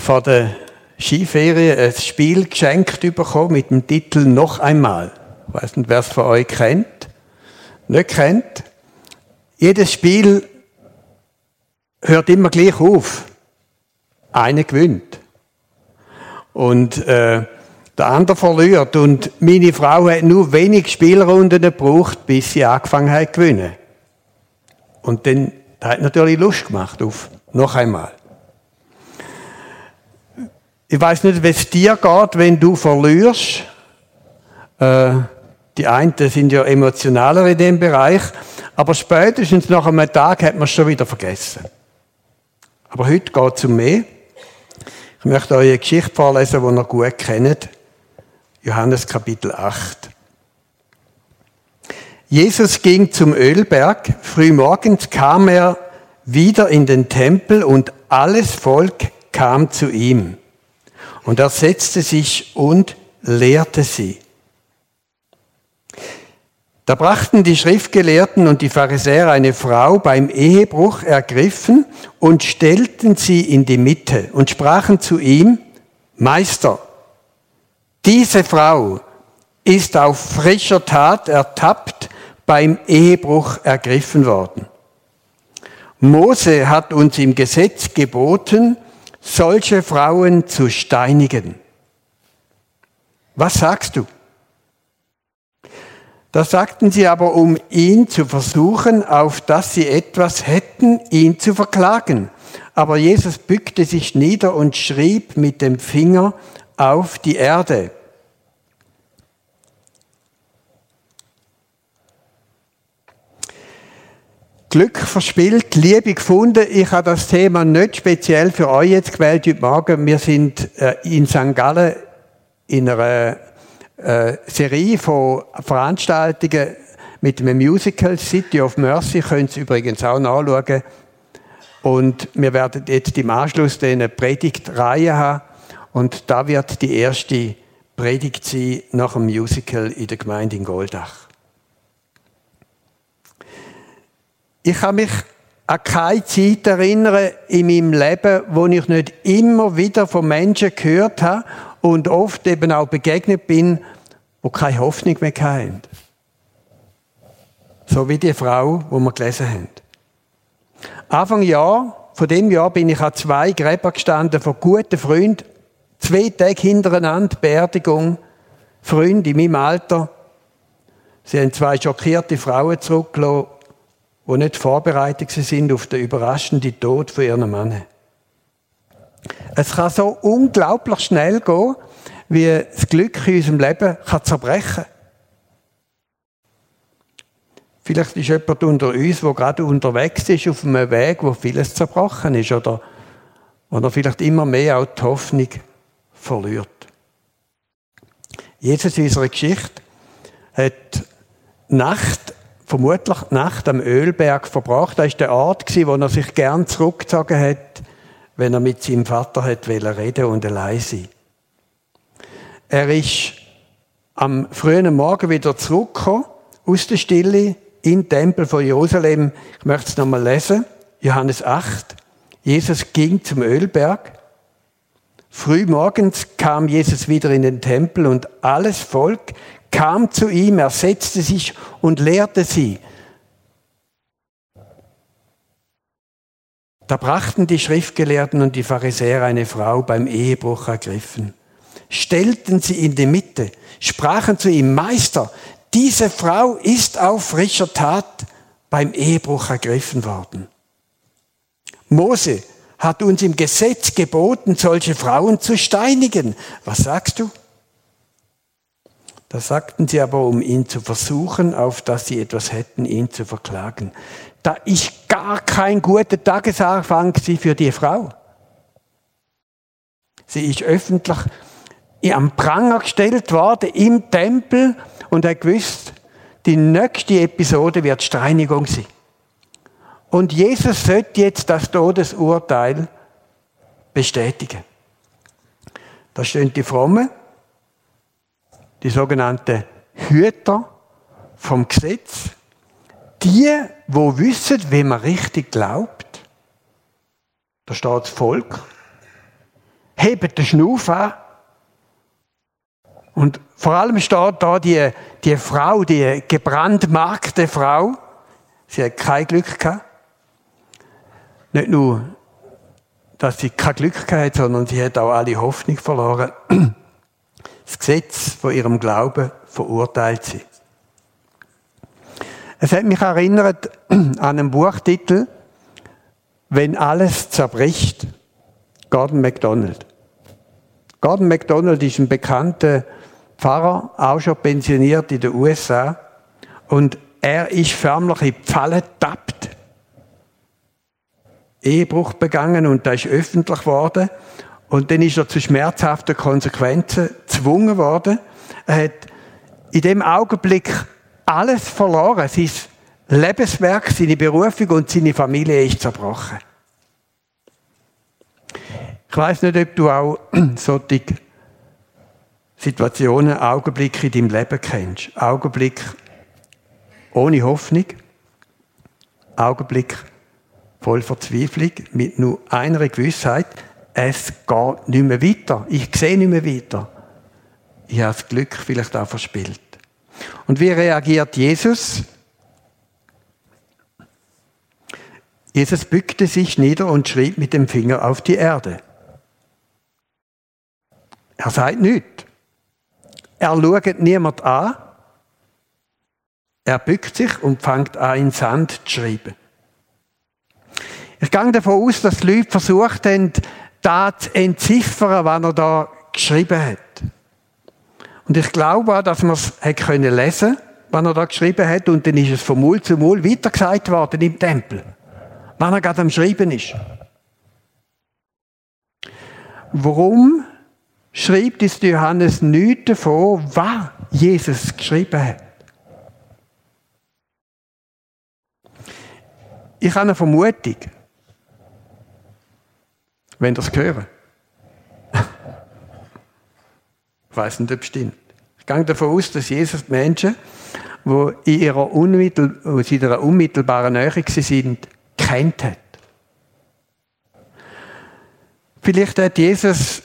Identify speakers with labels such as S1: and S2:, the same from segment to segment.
S1: Von der Skiferien ein Spiel geschenkt bekommen mit dem Titel «Noch einmal». Ich weiss nicht, wer es von euch kennt. Nicht kennt. Jedes Spiel hört immer gleich auf. Einer gewinnt. Und der andere verliert. Und meine Frau hat nur wenig Spielrunden gebraucht, bis sie angefangen hat zu gewinnen. Und dann hat natürlich Lust gemacht auf «Noch einmal». Ich weiss nicht, wie es dir geht, wenn du verlierst. Die einen sind ja emotionaler in dem Bereich, aber spätestens nach einem Tag hat man es schon wieder vergessen. Aber heute geht es um mehr. Ich möchte euch eine Geschichte vorlesen, die ihr gut kennt. Johannes Kapitel 8. Jesus ging zum Ölberg. Frühmorgens kam er wieder in den Tempel und alles Volk kam zu ihm. Und er setzte sich und lehrte sie. Da brachten die Schriftgelehrten und die Pharisäer eine Frau beim Ehebruch ergriffen und stellten sie in die Mitte und sprachen zu ihm: Meister, diese Frau ist auf frischer Tat ertappt beim Ehebruch ergriffen worden. Mose hat uns im Gesetz geboten, solche Frauen zu steinigen. Was sagst du? Da sagten sie aber, um ihn zu versuchen, auf dass sie etwas hätten, ihn zu verklagen. Aber Jesus bückte sich nieder und schrieb mit dem Finger auf die Erde. Glück verspielt, Liebe gefunden. Ich habe das Thema nicht speziell für euch jetzt gewählt heute Morgen. Wir sind in St. Gallen in einer Serie von Veranstaltungen mit einem Musical, City of Mercy, könnt ihr übrigens auch nachschauen. Und wir werden jetzt im Anschluss eine Predigtreihe haben. Und da wird die erste Predigt sein nach dem Musical in der Gemeinde in Goldach. Ich kann mich an keine Zeit erinnern in meinem Leben, wo ich nicht immer wieder von Menschen gehört habe und oft eben auch begegnet bin, die keine Hoffnung mehr hatten. So wie die Frau, die wir gelesen haben. Anfang von dem Jahr bin ich an 2 Gräbern gestanden von guten Freunden. 2 Tage hintereinander, Beerdigung. Freunde in meinem Alter. Sie haben 2 schockierte Frauen zurückgelassen, die nicht vorbereitet sind auf den überraschenden Tod von ihrem Mann. Es kann so unglaublich schnell gehen, wie das Glück in unserem Leben kann zerbrechen. Vielleicht ist jemand unter uns, der gerade unterwegs ist, auf einem Weg, wo vieles zerbrochen ist, oder vielleicht immer mehr auch die Hoffnung verliert. Jesus in unserer Geschichte hat vermutlich die Nacht am Ölberg verbracht. Das war der Ort, wo er sich gern zurückgezogen hat, wenn er mit seinem Vater reden und allein sein. Er ist am frühen Morgen wieder zurückgekommen, aus der Stille, in den Tempel von Jerusalem. Ich möchte es nochmal lesen. Johannes 8. Jesus ging zum Ölberg. Frühmorgens kam Jesus wieder in den Tempel und alles Volk kam zu ihm, er setzte sich und lehrte sie. Da brachten die Schriftgelehrten und die Pharisäer eine Frau beim Ehebruch ergriffen, stellten sie in die Mitte, sprachen zu ihm: Meister, diese Frau ist auf frischer Tat beim Ehebruch ergriffen worden. Mose hat uns im Gesetz geboten, solche Frauen zu steinigen. Was sagst du? Da sagten sie aber, um ihn zu versuchen, auf dass sie etwas hätten, ihn zu verklagen. Da ist gar kein guter Tagesanfang für die Frau. Sie ist öffentlich am Pranger gestellt worden im Tempel und hat gewusst, die nächste Episode wird Steinigung sein. Und Jesus sollte jetzt das Todesurteil bestätigen. Da stehen die Frommen, die sogenannten Hüter vom Gesetz, die wissen, wie man richtig glaubt. Da steht das Volk, hebt den Schnuff an. Und vor allem steht da die Frau, die gebrandmarkte Frau. Sie hat kein Glück gehabt. Nicht nur, dass sie kein Glück gehabt hat, sondern sie hat auch alle Hoffnung verloren. Das Gesetz von ihrem Glauben verurteilt sie. Es hat mich erinnert an einen Buchtitel, «Wenn alles zerbricht», Gordon MacDonald. Gordon MacDonald ist ein bekannter Pfarrer, auch schon pensioniert in den USA. Und er ist förmlich in die Falle getappt. Ehebruch begangen und das ist öffentlich geworden. Und dann ist er zu schmerzhaften Konsequenzen gezwungen worden. Er hat in dem Augenblick alles verloren. Sein Lebenswerk, seine Berufung und seine Familie ist zerbrochen. Ich weiss nicht, ob du auch solche Situationen, Augenblicke in deinem Leben kennst. Augenblick ohne Hoffnung. Augenblick voll Verzweiflung, mit nur einer Gewissheit, es geht nicht mehr weiter. Ich sehe nicht mehr weiter. Ich habe das Glück vielleicht auch verspielt. Und wie reagiert Jesus? Jesus bückte sich nieder und schrieb mit dem Finger auf die Erde. Er sagt nichts. Er schaut niemand an. Er bückt sich und fängt an, in Sand zu schreiben. Ich gehe davon aus, dass die Leute versucht haben, das zu entziffern, was er da geschrieben hat. Und ich glaube auch, dass man es lesen konnte, was er da geschrieben hat. Und dann ist es von Mund zu Mund weitergesagt worden im Tempel, wenn er gerade am Schreiben ist. Warum schreibt uns Johannes nichts davon, was Jesus geschrieben hat? Ich habe eine Vermutung, wenn ihr es hören. Ich weiss nicht, ob es stimmt. Ich gehe davon aus, dass Jesus die Menschen, die in ihrer unmittelbaren Nähe waren, kennt hat. Vielleicht hat Jesus,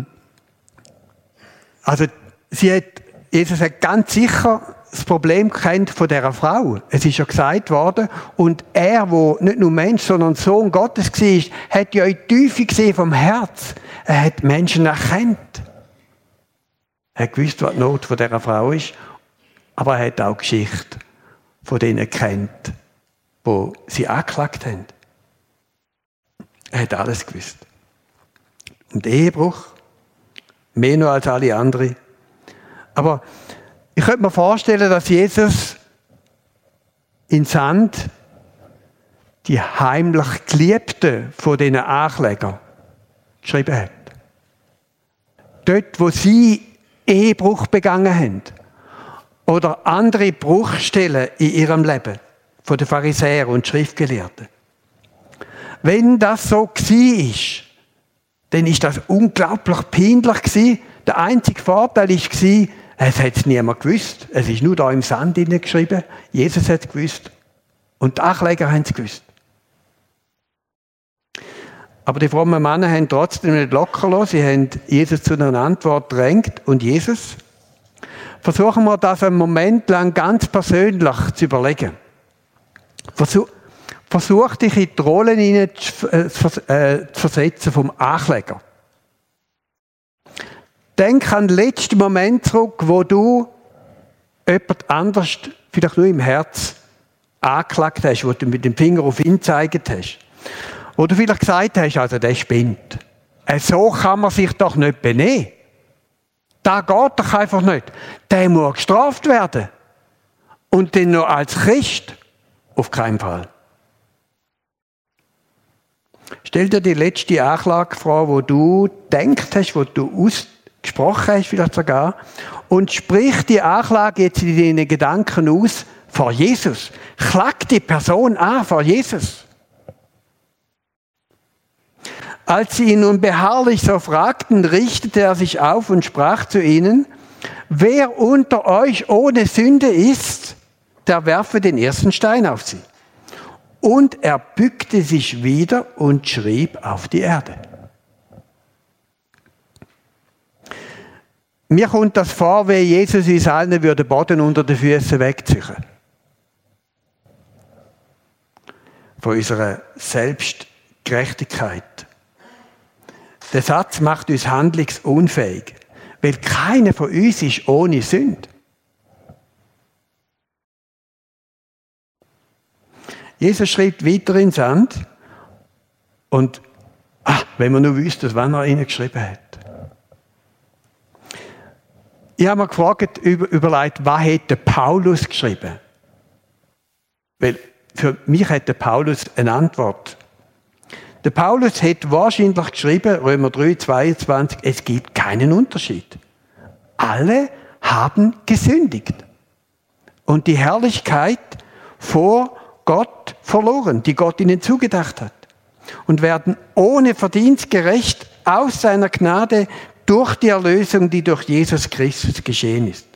S1: Jesus hat ganz sicher das Problem kennt von dieser Frau. Es ist ja gesagt worden, und er, der nicht nur Mensch, sondern Sohn Gottes war, hat ja in die Tiefe gesehen vom Herz. Er hat Menschen erkannt. Er hat gewusst, was die Not von dieser Frau ist, aber er hat auch die Geschichte von denen kennt, die sie angeklagt haben. Er hat alles gewusst. Und Ehebruch, mehr noch als alle anderen. Aber ich könnte mir vorstellen, dass Jesus in Sand die heimlich Geliebten von diesen Anklägern geschrieben hat. Dort, wo sie Ehebruch begangen haben oder andere Bruchstellen in ihrem Leben von den Pharisäern und Schriftgelehrten. Wenn das so war, dann ist das unglaublich peinlich gewesen. Der einzige Vorteil war, es hat es niemand gewusst. Es ist nur da im Sand geschrieben. Jesus hat es gewusst. Und die Ankläger haben es gewusst. Aber die frommen Männer haben trotzdem nicht locker lassen. Sie haben Jesus zu einer Antwort gedrängt. Und Jesus? Versuchen wir das einen Moment lang ganz persönlich zu überlegen. Versuch dich in die Rolle zu versetzen vom Ankläger. Denk an den letzten Moment zurück, wo du jemand anders, vielleicht nur im Herz, angeklagt hast, wo du mit dem Finger auf ihn gezeigt hast. Wo du vielleicht gesagt hast, also der spinnt. So kann man sich doch nicht benehmen. Das geht doch einfach nicht. Der muss gestraft werden. Und dann noch als Christ? Auf keinen Fall. Stell dir die letzte Anklage vor, wo du gedacht hast, wo du ausgesprochen hast vielleicht sogar, und sprich die Anklage jetzt in deinen Gedanken aus vor Jesus. Klag die Person an vor Jesus. Als sie ihn nun beharrlich so fragten, richtete er sich auf und sprach zu ihnen: Wer unter euch ohne Sünde ist, der werfe den ersten Stein auf sie. Und er bückte sich wieder und schrieb auf die Erde. Mir kommt das vor, wie Jesus uns allen den Boden unter den Füßen wegziehen. Von unserer Selbstgerechtigkeit. Der Satz macht uns handlungsunfähig, weil keiner von uns ist ohne Sünde. Jesus schreibt weiter ins Sand und wenn man nur wüsste, wann er reingeschrieben hat. Ich habe mir gefragt, überlegt, was hätte Paulus geschrieben? Weil für mich hat der Paulus eine Antwort. Der Paulus hat wahrscheinlich geschrieben, Römer 3, 22, es gibt keinen Unterschied. Alle haben gesündigt und die Herrlichkeit vor Gott verloren, die Gott ihnen zugedacht hat, und werden ohne Verdienst gerecht aus seiner Gnade durch die Erlösung, die durch Jesus Christus geschehen ist.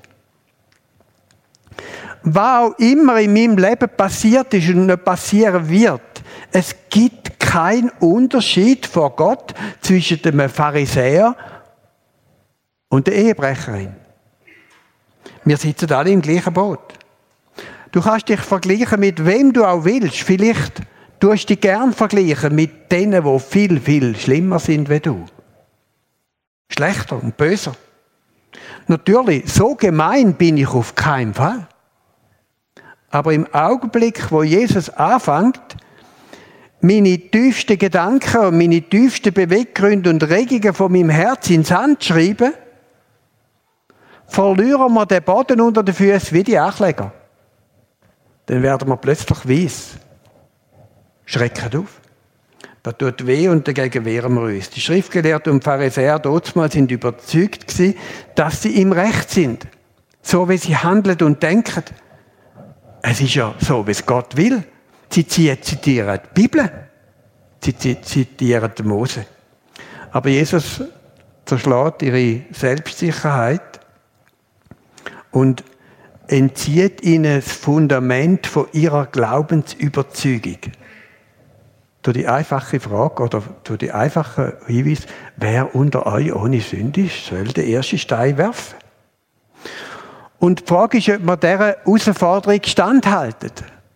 S1: Was auch immer in meinem Leben passiert ist und noch passieren wird, es gibt keinen Unterschied vor Gott zwischen dem Pharisäer und der Ehebrecherin. Wir sitzen alle im gleichen Boot. Du kannst dich vergleichen mit wem du auch willst. Vielleicht tust du dich gern vergleichen mit denen, die viel, viel schlimmer sind wie du. Schlechter und böser. Natürlich, so gemein bin ich auf keinen Fall. Aber im Augenblick, wo Jesus anfängt, meine tiefsten Gedanken und meine tiefsten Beweggründe und Regungen von meinem Herz ins Sand zu schreiben, verlieren wir den Boden unter den Füßen wie die Ankläger. Dann werden wir plötzlich weiss. Schrecken auf. Das tut weh und dagegen wehren wir uns. Die Schriftgelehrten und Pharisäer damals sind überzeugt gewesen, dass sie im Recht sind. So wie sie handeln und denken. Es ist ja so, wie es Gott will. Sie zitieren die Bibel. Sie zitieren den Mose. Aber Jesus zerschlägt ihre Selbstsicherheit und entzieht ihnen das Fundament von ihrer Glaubensüberzeugung. Durch die einfache Frage oder durch die einfache Hinweis, wer unter euch ohne Sünde ist, soll den ersten Stein werfen. Und die Frage ist, ob man dieser Herausforderung standhalten.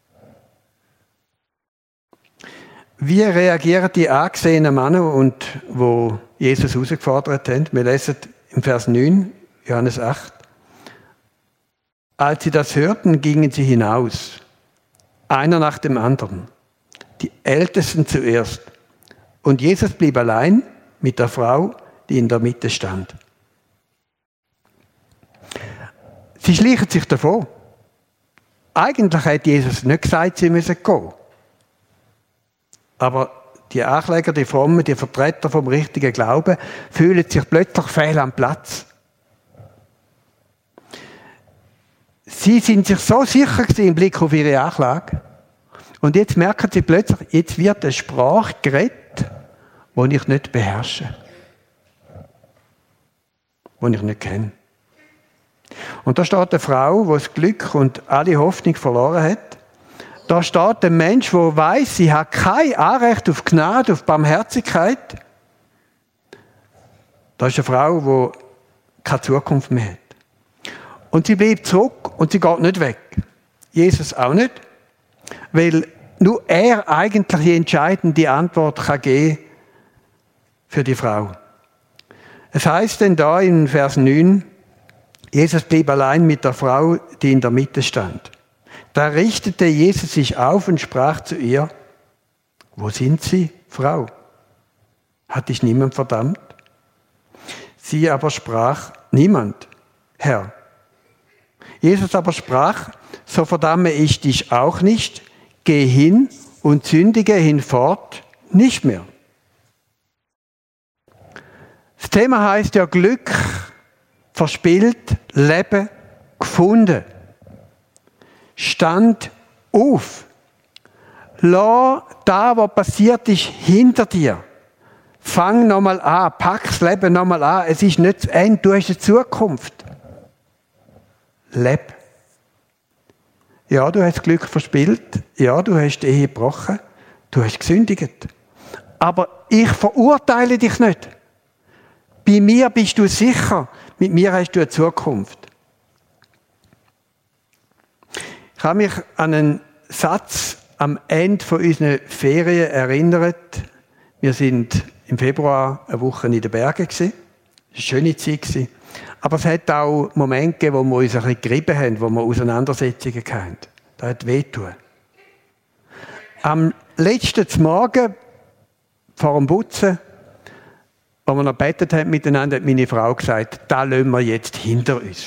S1: Wie reagieren die angesehenen Männer, wo Jesus herausgefordert haben? Wir lesen im Vers 9, Johannes 8. Als sie das hörten, gingen sie hinaus, einer nach dem anderen, die Ältesten zuerst. Und Jesus blieb allein mit der Frau, die in der Mitte stand. Sie schlichen sich davon. Eigentlich hat Jesus nicht gesagt, sie müssen gehen. Aber die Ankläger, die Frommen, die Vertreter vom richtigen Glauben, fühlen sich plötzlich fehl am Platz. Sie sind sich so sicher gewesen im Blick auf ihre Anklage. Und jetzt merken sie plötzlich, jetzt wird eine Sprache geredet, die ich nicht beherrsche. Die ich nicht kenne. Und da steht eine Frau, die das Glück und alle Hoffnung verloren hat. Da steht ein Mensch, der weiss, sie hat kein Anrecht auf Gnade, auf Barmherzigkeit. Da ist eine Frau, die keine Zukunft mehr hat. Und sie bleibt zurück und sie geht nicht weg. Jesus auch nicht. Weil nur er eigentlich die entscheidende Antwort kann geben für die Frau. Es heißt denn da in Vers 9, Jesus blieb allein mit der Frau, die in der Mitte stand. Da richtete Jesus sich auf und sprach zu ihr, wo sind Sie, Frau? Hat dich niemand verdammt? Sie aber sprach, niemand, Herr. Jesus aber sprach, so verdamme ich dich auch nicht, geh hin und sündige hinfort nicht mehr. Das Thema heißt ja Glück, verspielt, Leben, gefunden. Stand auf. Lass da, was passiert ist, hinter dir. Fang nochmal an, pack das Leben nochmal an. Es ist nicht das Ende, du hast eine Zukunft. Leb. Ja, du hast Glück verspielt. Ja, du hast die Ehe gebrochen. Du hast gesündigt. Aber ich verurteile dich nicht. Bei mir bist du sicher. Mit mir hast du eine Zukunft. Ich habe mich an einen Satz am Ende von unseren Ferien erinnert. Wir sind im Februar eine Woche in den Bergen gewesen. Es war eine schöne Zeit. Aber es hat auch Momente gegeben, wo wir uns ein bisschen gerieben haben, wo wir Auseinandersetzungen hatten. Das hat wehgetan. Am letzten Morgen, vor dem Putzen, als wir noch gebetet haben miteinander, hat meine Frau gesagt, das lassen wir jetzt hinter uns.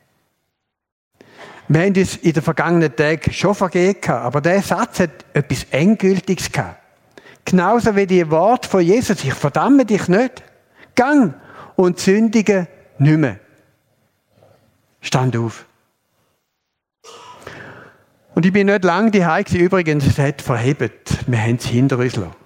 S1: Wir haben uns in den vergangenen Tagen schon vergeben, aber dieser Satz hat etwas Endgültiges gehabt. Genauso wie die Worte von Jesus, ich verdamme dich nicht. Gang und sündige nicht mehr. Stand auf. Und ich bin nicht lange daheim gewesen. Übrigens, es hat verhebt. Wir haben es hinter uns gelassen.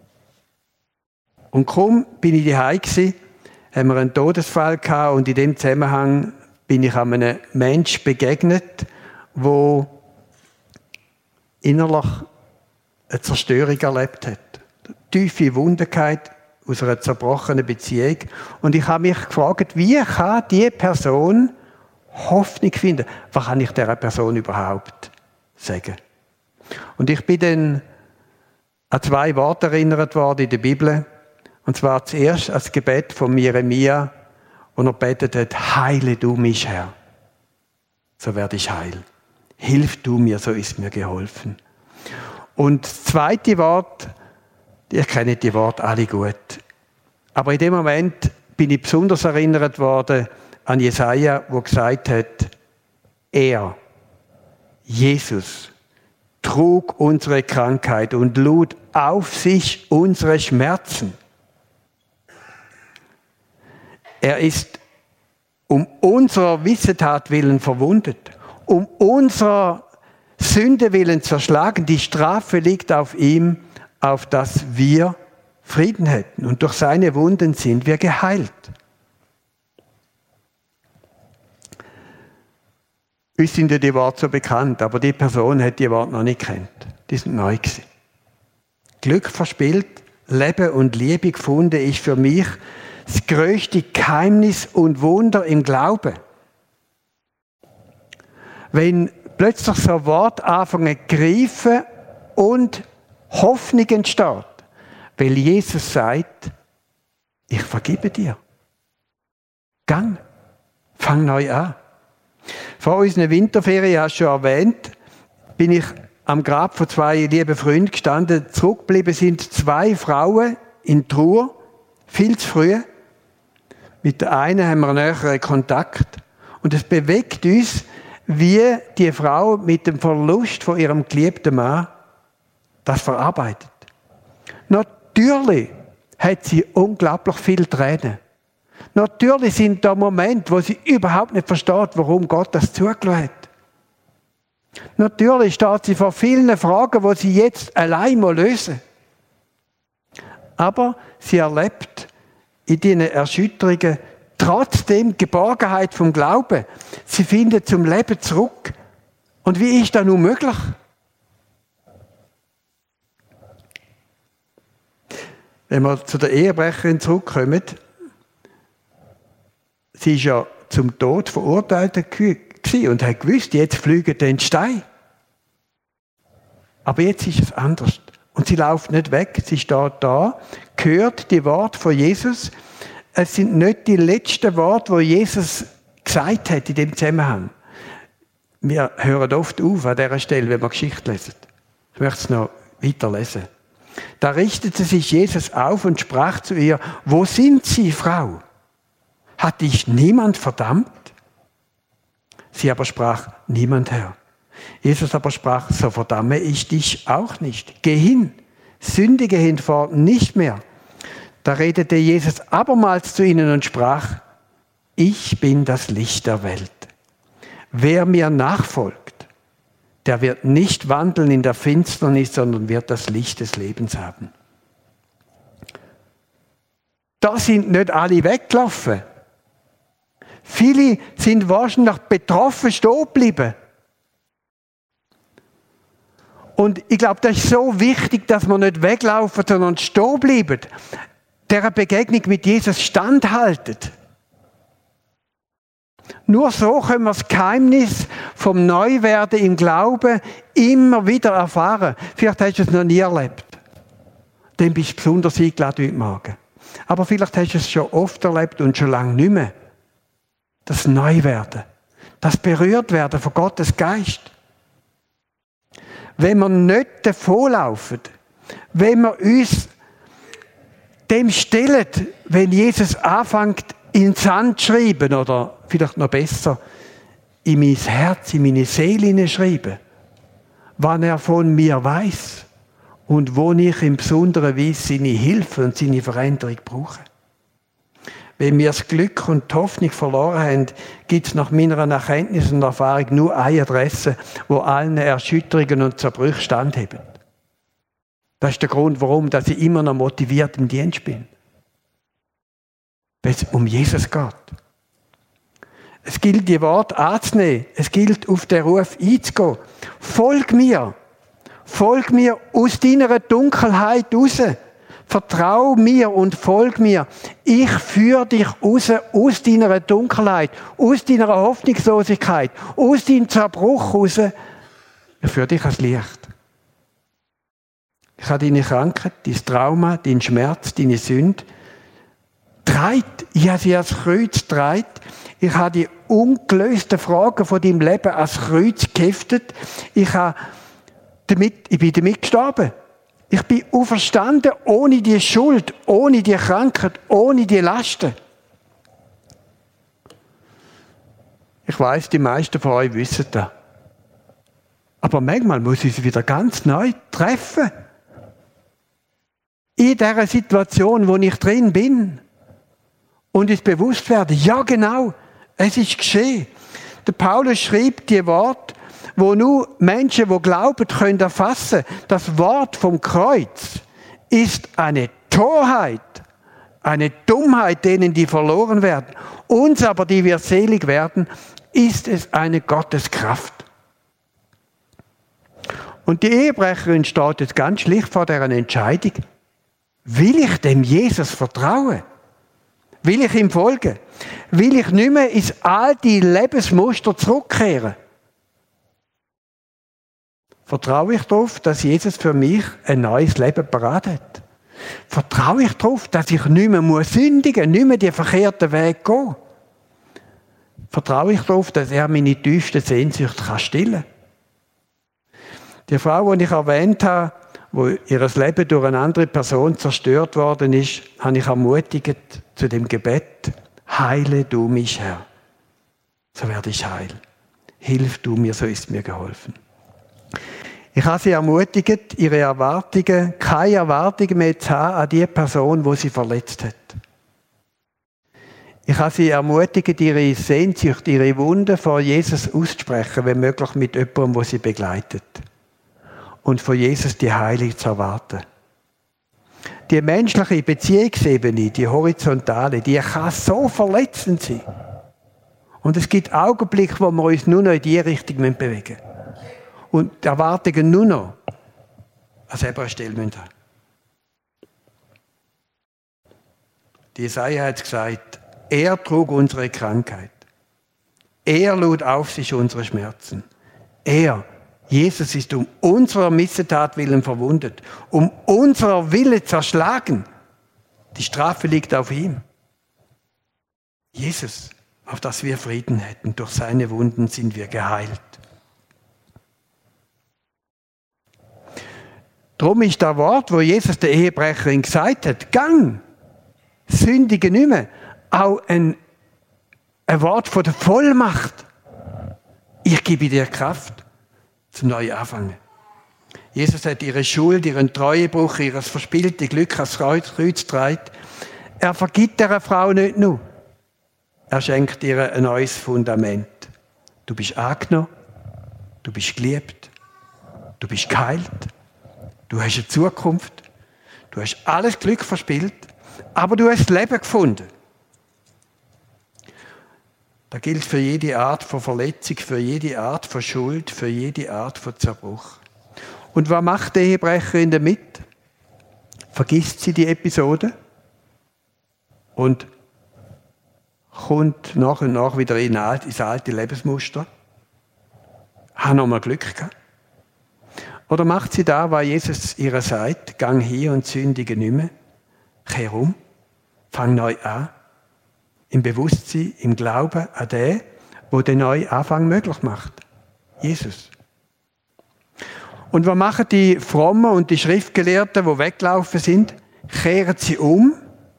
S1: Und kaum bin ich daheim gewesen, haben wir einen Todesfall gehabt und in dem Zusammenhang bin ich einem Menschen begegnet, der innerlich eine Zerstörung erlebt hat. Tiefe Wundenheit aus einer zerbrochenen Beziehung. Und ich habe mich gefragt, wie kann diese Person Hoffnung finden? Was kann ich dieser Person überhaupt sagen? Und ich bin dann an 2 Worte erinnert worden in der Bibel. Und zwar zuerst als Gebet von Jeremia, wo er betet hat, heile du mich, Herr, so werde ich heil. Hilf du mir, so ist mir geholfen. Und das zweite Wort, ich kenne die Worte alle gut, aber in dem Moment bin ich besonders erinnert worden an Jesaja, wo gesagt hat, er, Jesus, trug unsere Krankheit und lud auf sich unsere Schmerzen. Er ist um unserer Missetat willen verwundet, um unserer Sünde willen zerschlagen. Die Strafe liegt auf ihm, auf dass wir Frieden hätten. Und durch seine Wunden sind wir geheilt. Uns sind ja die Worte so bekannt, aber die Person hat die Worte noch nicht gekannt. Die sind neu gewesen. Glück verspielt, Leben und Liebe gefunden ist für mich das größte Geheimnis und Wunder im Glauben. Wenn plötzlich so ein Wort anfangen zu greifen und Hoffnung entsteht, weil Jesus sagt, ich vergebe dir. Gang, fang neu an. Vor unseren Winterferien, hast du schon erwähnt, bin ich am Grab von 2 lieben Freunden gestanden. Zurückgeblieben sind 2 Frauen in Trauer, viel zu früh. Mit der einen haben wir einen näheren Kontakt. Und es bewegt uns, wie die Frau mit dem Verlust von ihrem geliebten Mann das verarbeitet. Natürlich hat sie unglaublich viel Tränen. Natürlich sind da Momente, wo sie überhaupt nicht versteht, warum Gott das zugelassen hat. Natürlich steht sie vor vielen Fragen, die sie jetzt allein lösen muss. Aber sie erlebt in diesen Erschütterungen trotzdem Geborgenheit vom Glauben. Sie findet zum Leben zurück. Und wie ist das nun möglich? Wenn wir zu der Ehebrecherin zurückkommen, sie ist ja zum Tod verurteilt und hat gewusst, jetzt fliegen den Stein. Aber jetzt ist es anders. Und sie läuft nicht weg, sie steht da, hört die Worte von Jesus. Es sind nicht die letzten Worte, die Jesus gesagt hat in dem Zusammenhang. Wir hören oft auf an dieser Stelle, wenn wir Geschichte lesen. Ich möchte es noch weiterlesen. Da richtete sich Jesus auf und sprach zu ihr, wo sind Sie, Frau? Hat dich niemand verdammt? Sie aber sprach, niemand, Herr. Jesus aber sprach, so verdamme ich dich auch nicht. Geh hin, sündige hinfort nicht mehr. Da redete Jesus abermals zu ihnen und sprach, ich bin das Licht der Welt. Wer mir nachfolgt, der wird nicht wandeln in der Finsternis, sondern wird das Licht des Lebens haben. Da sind nicht alle weggelaufen. Viele sind wahrscheinlich betroffen stehen geblieben. Und ich glaube, das ist so wichtig, dass wir nicht weglaufen, sondern stehen bleiben. Der Begegnung mit Jesus standhalten. Nur so können wir das Geheimnis vom Neuwerden im Glauben immer wieder erfahren. Vielleicht hast du es noch nie erlebt. Dann bist du besonders eingeladen heute Morgen. Aber vielleicht hast du es schon oft erlebt und schon lange nicht mehr. Das Neuwerden. Das Berührtwerden von Gottes Geist. Wenn wir nicht davonlaufen, wenn wir uns dem stellen, wenn Jesus anfängt, in den Sand zu schreiben, oder vielleicht noch besser, in mein Herz, in meine Seele hineinschreiben, was er von mir weiß und wo ich im besonderen Weise seine Hilfe und seine Veränderung brauche. Wenn wir das Glück und die Hoffnung verloren haben, gibt es nach meiner Erkenntnis und Erfahrung nur eine Adresse, wo allen Erschütterungen und Zerbrüchen standhält. Das ist der Grund, warum ich immer noch motiviert im Dienst bin. Weil es um Jesus geht. Es gilt, die Worte anzunehmen. Es gilt, auf den Ruf einzugehen. Folg mir. Folg mir aus deiner Dunkelheit raus. Vertrau mir und folg mir. Ich führe dich raus aus deiner Dunkelheit, aus deiner Hoffnungslosigkeit, aus deinem Zerbruch raus. Ich führe dich ans Licht. Ich habe deine Krankheit, dein Trauma, deinen Schmerz, deine Sünde getragen. Ich habe sie ans Kreuz getragen. Ich habe die ungelösten Fragen von deinem Leben ans Kreuz geheftet. Ich bin damit gestorben. Ich bin auferstanden ohne die Schuld, ohne die Krankheit, ohne die Lasten. Ich weiss, die meisten von euch wissen das. Aber manchmal muss ich sie wieder ganz neu treffen. In dieser Situation, wo ich drin bin. Und es bewusst werden, ja genau, es ist geschehen. Der Paulus schreibt die Worte, wo nur Menschen, die glauben, können erfassen. Das Wort vom Kreuz ist eine Torheit, eine Dummheit denen, die verloren werden. Uns aber, die wir selig werden, ist es eine Gotteskraft. Und die Ehebrecherin steht jetzt ganz schlicht vor dieser Entscheidung. Will ich dem Jesus vertrauen? Will ich ihm folgen? Will ich nicht mehr ins alte Lebensmuster zurückkehren? Vertraue ich darauf, dass Jesus für mich ein neues Leben parat hat? Vertraue ich darauf, dass ich nicht mehr sündigen muss, nicht mehr den verkehrten Weg gehen? Vertraue ich darauf, dass er meine tiefsten Sehnsüchte stillen kann? Die Frau, die ich erwähnt habe, wo ihr Leben durch eine andere Person zerstört worden ist, habe ich ermutigt zu dem Gebet: Heile du mich, Herr, so werde ich heil. Hilf du mir, so ist mir geholfen. Ich habe sie ermutigt, ihre Erwartungen, keine Erwartungen mehr zu haben an die Person, die sie verletzt hat. Ich habe sie ermutigt, ihre Sehnsucht, ihre Wunden vor Jesus auszusprechen, wenn möglich mit jemandem, der sie begleitet. Und von Jesus die Heilung zu erwarten. Die menschliche Beziehungsebene, die horizontale, die kann so verletzend sein. Und es gibt Augenblicke, wo wir uns nur noch in diese Richtung bewegen müssen. Und die Erwartungen nur noch an selber stellen müssen. Die Jesaja hat gesagt, er trug unsere Krankheit. Er lud auf sich unsere Schmerzen. Jesus ist um unserer Missetat willen verwundet, um unserer Wille zerschlagen. Die Strafe liegt auf ihm. Jesus, auf dass wir Frieden hätten. Durch seine Wunden sind wir geheilt. Darum ist das Wort, wo Jesus der Ehebrecherin gesagt hat, gang, sündige nicht mehr, auch ein Wort von der Vollmacht. Ich gebe dir Kraft zum neuen Anfangen. Jesus hat ihre Schuld, ihren Treuebruch, ihr verspielte Glück ans Kreuz getragen. Er vergibt dieser Frau nicht nur. Er schenkt ihr ein neues Fundament. Du bist angenommen, du bist geliebt, du bist geheilt, du hast eine Zukunft, du hast alles Glück verspielt, aber du hast Leben gefunden. Das gilt für jede Art von Verletzung, für jede Art von Schuld, für jede Art von Zerbruch. Und was macht die Ehebrecherin damit? Vergisst sie die Episode und kommt nach und nach wieder ins alte Lebensmuster. Hat noch mal Glück gehabt. Oder macht sie da, was Jesus ihr sagt, gang hier und sündige nicht mehr, kehr um, fang neu an, im Bewusstsein, im Glauben an den, der den neuen Anfang möglich macht. Jesus. Und was machen die Frommen und die Schriftgelehrten, die weggelaufen sind? Kehren sie um.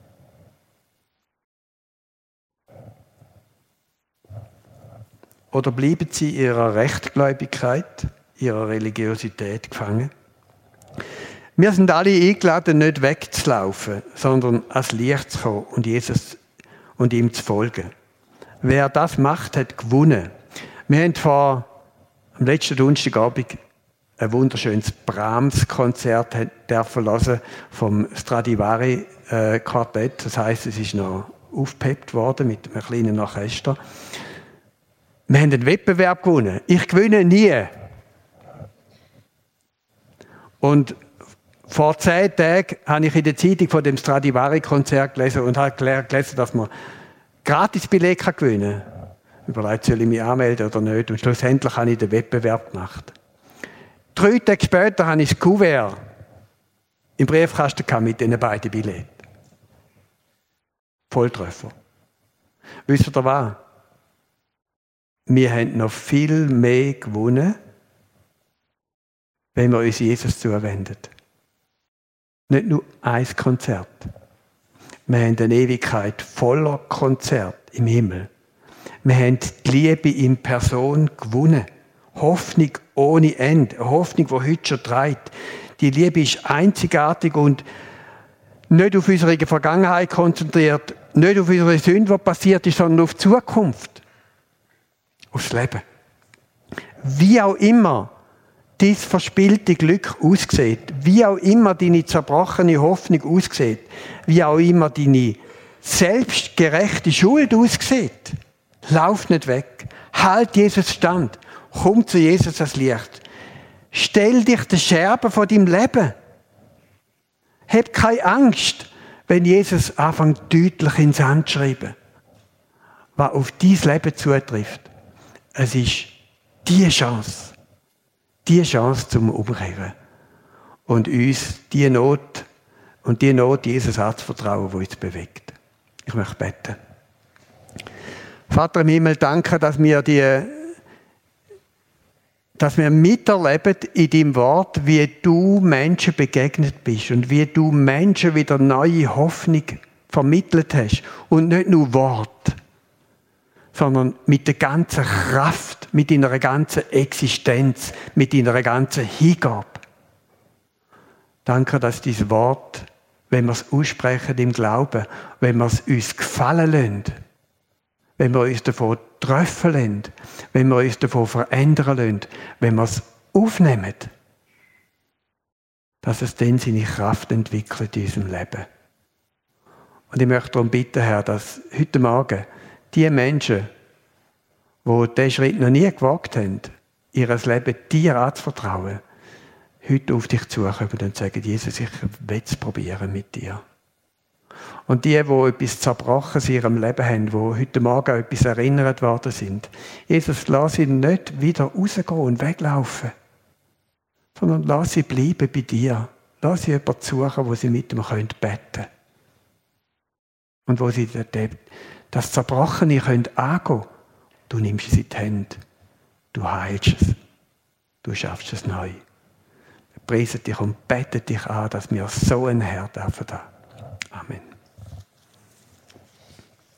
S1: Oder bleiben sie ihrer Rechtgläubigkeit, ihrer Religiosität gefangen? Wir sind alle eingeladen, nicht wegzulaufen, sondern ans Licht zu kommen und Jesus und ihm zu folgen. Wer das macht, hat gewonnen. Wir haben am letzten Donnerstagabend ein wunderschönes Brahms-Konzert hören vom Stradivari-Quartett. Das heisst, es ist noch aufgepeppt worden mit einem kleinen Orchester. Wir haben einen Wettbewerb gewonnen. Ich gewinne nie. Und vor 10 Tagen habe ich in der Zeitung von dem Stradivari-Konzert gelesen und habe gelesen, dass man gratis Billett gewinnen kann. Überlegt, soll ich mich anmelden oder nicht? Und schlussendlich habe ich den Wettbewerb gemacht. 3 Tage später habe ich das Kuvert im Briefkasten mit diesen beiden Billetten. Volltreffer. Wisst ihr was? Wir haben noch viel mehr gewonnen, wenn wir uns Jesus zuwenden. Nicht nur ein Konzert. Wir haben eine Ewigkeit voller Konzerte im Himmel. Wir haben die Liebe in Person gewonnen. Hoffnung ohne Ende. Eine Hoffnung, die heute schon trägt. Die Liebe ist einzigartig und nicht auf unsere Vergangenheit konzentriert, nicht auf unsere Sünde, die passiert ist, sondern auf die Zukunft. Aufs Leben. Wie auch immer dein verspielte Glück aussieht, wie auch immer deine zerbrochene Hoffnung aussieht, wie auch immer deine selbstgerechte Schuld aussieht, lauf nicht weg. Halt Jesus stand. Komm zu Jesus als Licht. Stell dich den Scherben von deinem Leben. Hab keine Angst, wenn Jesus anfängt, deutlich ins Sand zu schreiben, was auf dein Leben zutrifft. Es ist die Chance zum Umkehren und uns die Not Jesus anzuvertrauen, die uns bewegt. Ich möchte beten. Vater im Himmel, danke, dass wir miterleben in deinem Wort, wie du Menschen begegnet bist und wie du Menschen wieder neue Hoffnung vermittelt hast. Und nicht nur Wort, sondern mit der ganzen Kraft, mit deiner ganzen Existenz, mit deiner ganzen Hingabe. Danke, dass dieses Wort, wenn wir es aussprechen im Glauben, wenn wir es uns gefallen lassen, wenn wir uns davon treffen lassen, wenn wir uns davon verändern lassen, wenn wir es aufnehmen, dass es dann seine Kraft entwickelt in unserem Leben. Und ich möchte darum bitten, Herr, dass heute Morgen die Menschen, die diesen Schritt noch nie gewagt haben, ihr Leben dir anzuvertrauen, heute auf dich zukommen und sagen, Jesus, ich will es probieren mit dir. Und die etwas Zerbrochenes in ihrem Leben haben, die heute Morgen an etwas erinnert worden sind, Jesus, lass sie nicht wieder rausgehen und weglaufen, sondern lass sie bleiben bei dir. Lass sie jemanden suchen, wo sie mit ihm beten können. Und wo sie das Zerbrochene angehen können. Du nimmst es in die Hände. Du heilst es. Du schaffst es neu. Wir preisen dich und beten dich an, dass wir so ein Herr dürfen haben.